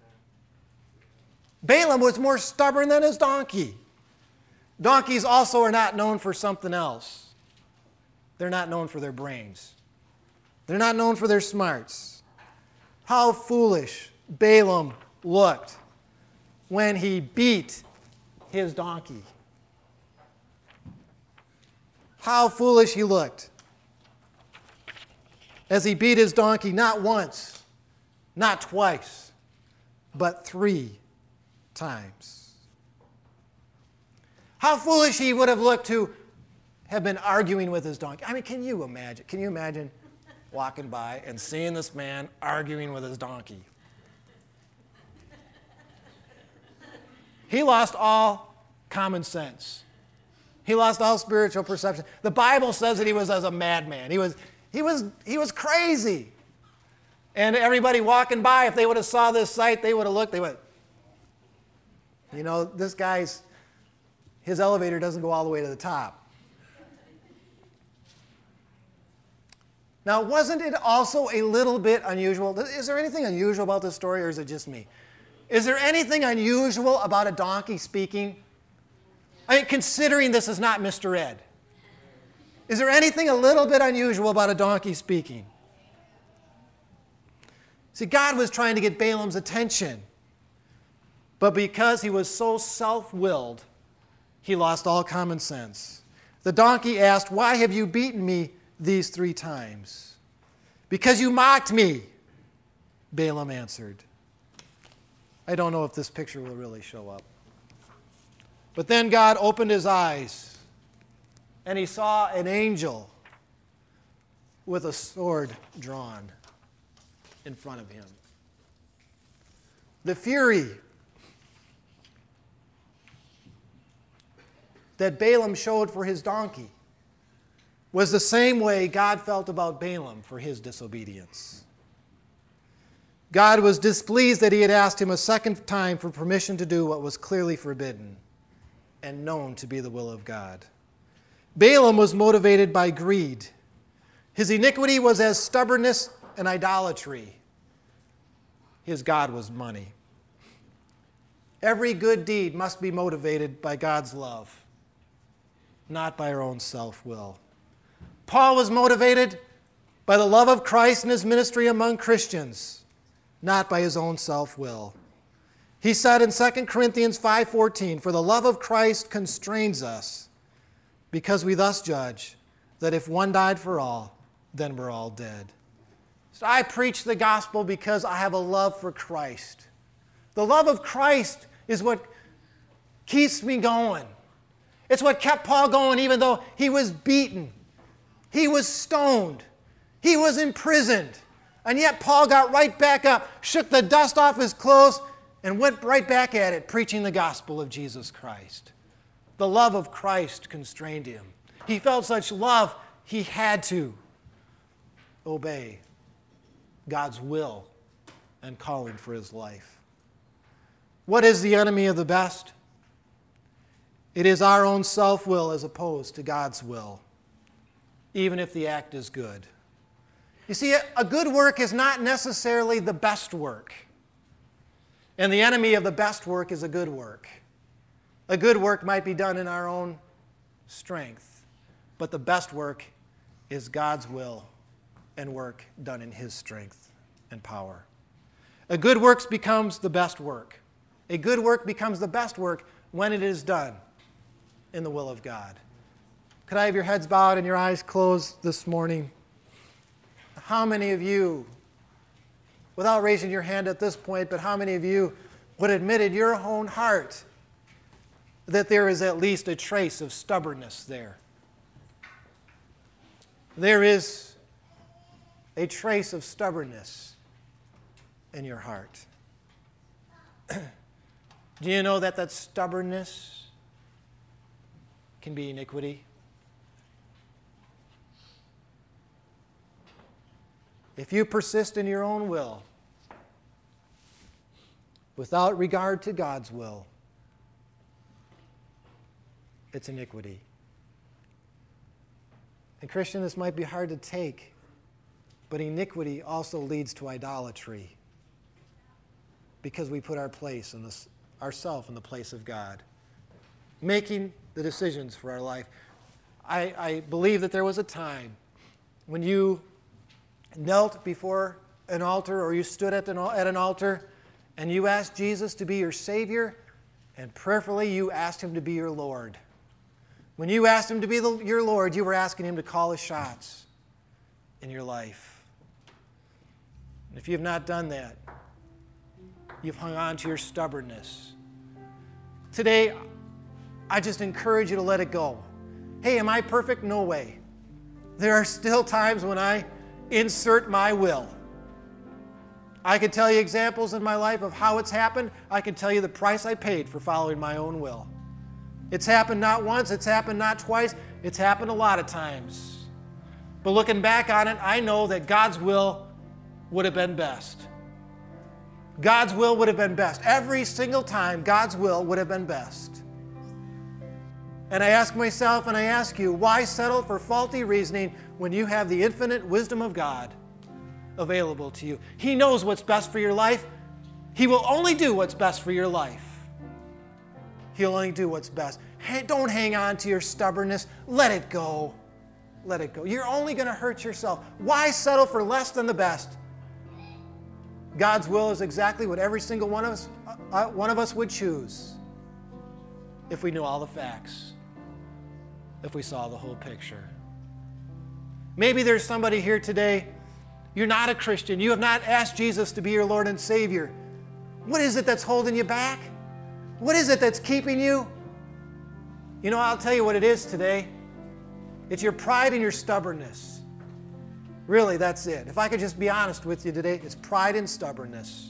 Balaam was more stubborn than his donkey. Donkeys also are not known for something else. They're not known for their brains. They're not known for their smarts. How foolish Balaam looked when he beat his donkey. How foolish he looked as he beat his donkey not once, not twice, but three times. How foolish he would have looked to have been arguing with his donkey. I mean, can you imagine? Can you imagine walking by and seeing this man arguing with his donkey? He lost all common sense. He lost all spiritual perception. The Bible says that he was as a madman. He was, he was, he was crazy. And everybody walking by, if they would have saw this sight, they would have looked, they went, you know, this guy's, his elevator doesn't go all the way to the top. Now, wasn't it also a little bit unusual? Is there anything unusual about this story, or is it just me? Is there anything unusual about a donkey speaking? I mean, considering this is not Mister Ed. Is there anything a little bit unusual about a donkey speaking? See, God was trying to get Balaam's attention. But because he was so self-willed, he lost all common sense. The donkey asked, "Why have you beaten me these three times?" "Because you mocked me," Balaam answered. I don't know if this picture will really show up. But then God opened his eyes, and he saw an angel with a sword drawn in front of him. The fury that Balaam showed for his donkey was the same way God felt about Balaam for his disobedience. God was displeased that he had asked him a second time for permission to do what was clearly forbidden and known to be the will of God. Balaam was motivated by greed. His iniquity was as stubbornness and idolatry. His God was money. Every good deed must be motivated by God's love, not by our own self-will. Paul was motivated by the love of Christ and his ministry among Christians, not by his own self-will. He said in Second Corinthians five fourteen, "For the love of Christ constrains us, because we thus judge that if one died for all, then we're all dead." So I preach the gospel because I have a love for Christ. The love of Christ is what keeps me going. It's what kept Paul going even though he was beaten. He was stoned. He was imprisoned. And yet Paul got right back up, shook the dust off his clothes, and went right back at it, preaching the gospel of Jesus Christ. The love of Christ constrained him. He felt such love, he had to obey God's will and calling for his life. What is the enemy of the best? It is our own self-will as opposed to God's will, even if the act is good. You see, a good work is not necessarily the best work. And the enemy of the best work is a good work. A good work might be done in our own strength, but the best work is God's will and work done in his strength and power. A good work becomes the best work. A good work becomes the best work when it is done in the will of God. Could I have your heads bowed and your eyes closed this morning? How many of you, without raising your hand at this point, but how many of you would admit in your own heart that there is at least a trace of stubbornness there? There is a trace of stubbornness in your heart. Do you know that that stubbornness can be iniquity? If you persist in your own will, without regard to God's will, it's iniquity. And Christian, this might be hard to take, but iniquity also leads to idolatry because we put our place in this, ourselves in the place of God, making the decisions for our life. I, I believe that there was a time when you knelt before an altar or you stood at an, at an altar and you asked Jesus to be your Savior, and prayerfully you asked him to be your Lord. When you asked him to be the, your Lord, you were asking him to call the shots in your life. And if you have not done that, you've hung on to your stubbornness. Today, I just encourage you to let it go. Hey, am I perfect? No way. There are still times when I insert my will. I can tell you examples in my life of how it's happened. I can tell you the price I paid for following my own will. It's happened not once, it's happened not twice, it's happened a lot of times. But looking back on it, I know that God's will would have been best. God's will would have been best. Every single time, God's will would have been best. And I ask myself and I ask you, why settle for faulty reasoning when you have the infinite wisdom of God available to you? He knows what's best for your life. He will only do what's best for your life. He'll only do what's best. Hey, don't hang on to your stubbornness. Let it go. Let it go. You're only going to hurt yourself. Why settle for less than the best? God's will is exactly what every single one of us, uh, one of us would choose if we knew all the facts, if we saw the whole picture. Maybe there's somebody here today, you're not a Christian. You have not asked Jesus to be your Lord and Savior. What is it that's holding you back? What is it that's keeping you? You know, I'll tell you what it is today. It's your pride and your stubbornness. Really, that's it. If I could just be honest with you today, it's pride and stubbornness.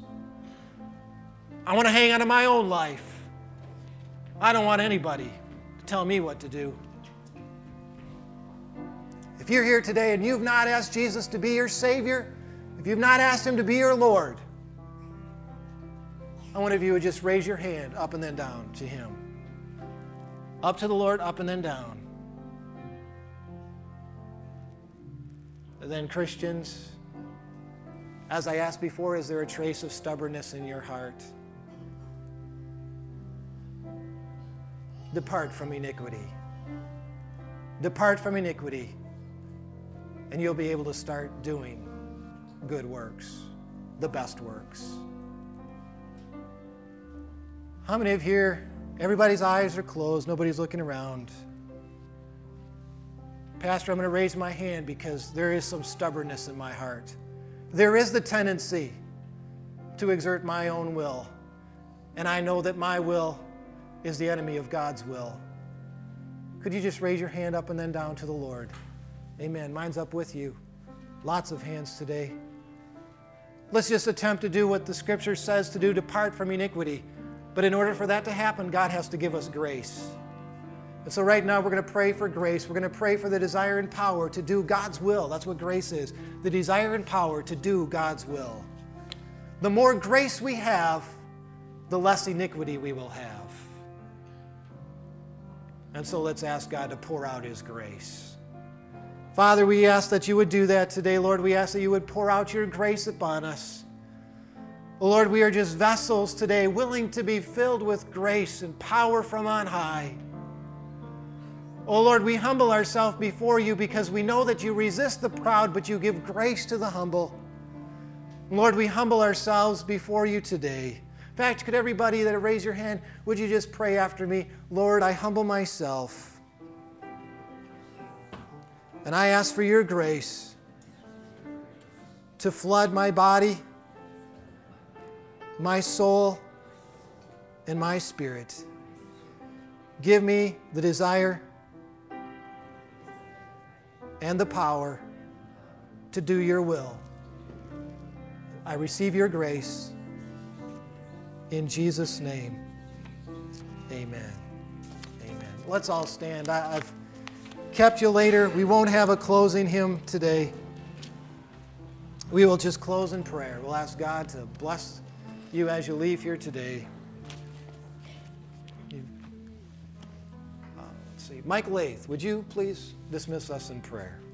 I want to hang on to my own life. I don't want anybody to tell me what to do. If you're here today and you've not asked Jesus to be your Savior, if you've not asked him to be your Lord, I wonder if you would just raise your hand up and then down to him. Up to the Lord, up and then down. then Christians, as I asked before, is there a trace of stubbornness in your heart? Depart from iniquity. Depart from iniquity, and you'll be able to start doing good works, the best works. How many of here, everybody's eyes are closed, nobody's looking around? Pastor, I'm going to raise my hand because there is some stubbornness in my heart. There is the tendency to exert my own will, and I know that my will is the enemy of God's will. Could you just raise your hand up and then down to the Lord? Amen. Mine's up with you. Lots of hands today. Let's just attempt to do what the Scripture says to do, depart from iniquity. But in order for that to happen, God has to give us grace. And so right now we're going to pray for grace. We're going to pray for the desire and power to do God's will. That's what grace is. The desire and power to do God's will. The more grace we have, the less iniquity we will have. And so let's ask God to pour out His grace. Father, we ask that you would do that today, Lord. We ask that you would pour out your grace upon us. Oh, Lord, we are just vessels today, willing to be filled with grace and power from on high. Oh, Lord, we humble ourselves before you because we know that you resist the proud, but you give grace to the humble. Lord, we humble ourselves before you today. In fact, could everybody that raise your hand, would you just pray after me? Lord, I humble myself. And I ask for your grace to flood my body, my soul, and my spirit. Give me the desire and the power to do your will. I receive your grace. In Jesus' name, amen. Amen. Let's all stand. I, I've kept you later. We won't have a closing hymn today. We will just close in prayer. We'll ask God to bless you as you leave here today. You, uh, let's see. Mike Lath, would you please dismiss us in prayer?